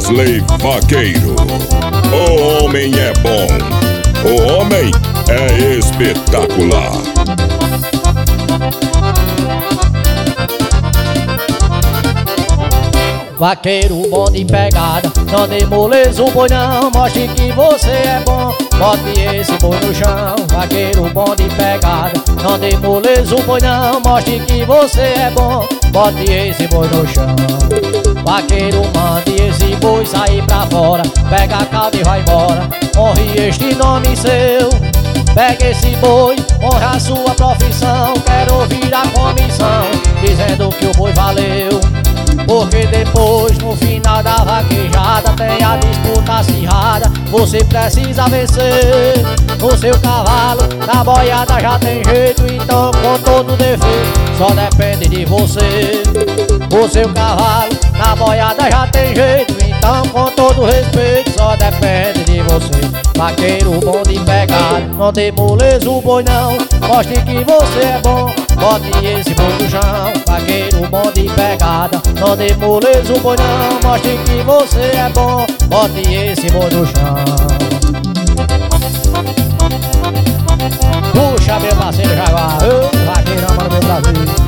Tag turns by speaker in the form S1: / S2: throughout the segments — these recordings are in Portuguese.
S1: Wesley Vaqueiro. O homem é bom, o homem é espetacular.
S2: Vaqueiro bom de pegada, não dê moleza o boi não, mostre que você é bom, bote esse boi no chão. Vaqueiro bom de pegada, não dê moleza o boi não, mostre que você é bom, bote esse boi no chão. Vaqueiro mande esse boi sair pra fora, pega a cauda e vai embora, honre este nome seu. Pega esse boi, honra a sua profissão, quero ouvir a comissão, dizendo que o boi valeu. Porque depois, no final da vaquejada, tem a disputa acirrada, você precisa vencer. O seu cavalo, na boiada já tem jeito, então com todo defeito, só depende de você. O seu cavalo, na boiada já tem jeito, então com todo respeito, só depende de você. Vaqueiro bom de pegada, não dê moleza o boi não, mostre que você é bom, bote esse boi no chão. Vaqueiro bom de pegada, não dê moleza o boi não, mostre que você é bom, bote esse boi no chão. Puxa meu parceiro Jaguar, vaqueirão para o meu Brasil.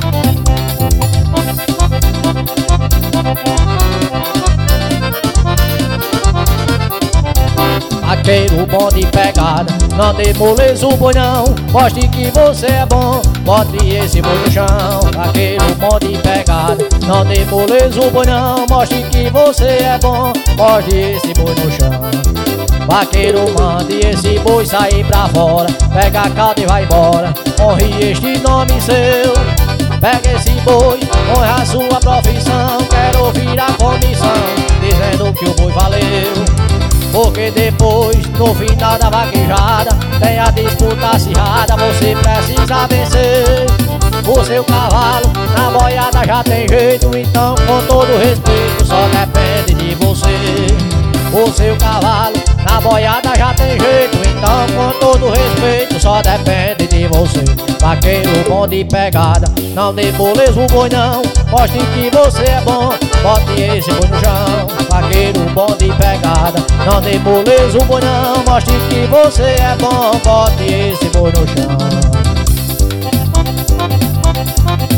S2: Vaqueiro bom de pegada, não dê moleza o boi não, mostre que você é bom, bote esse boi no chão. Vaqueiro bom de pegada, não dê moleza o boi não, mostre que você é bom, bote esse boi no chão. Vaqueiro mande esse boi sair pra fora, pega a cauda e vai embora, honre este nome seu. Pega esse boi, honra a sua profissão, quero ouvir a comissão, dizendo que o boi valeu. Porque depois, no final da vaquejada, tem a disputa acirrada, você precisa vencer. O seu cavalo, na boiada já tem jeito, então com todo respeito, só depende de você. O seu cavalo, na boiada já tem jeito, então com todo respeito, só depende de você. Vaqueiro bom de pegada, não dê moleza o boi não, mostre que você é bom, bote esse boi no chão. Vaqueiro bom de pegada, não dê moleza o boi não, mostre que você é bom, bote esse boi no chão.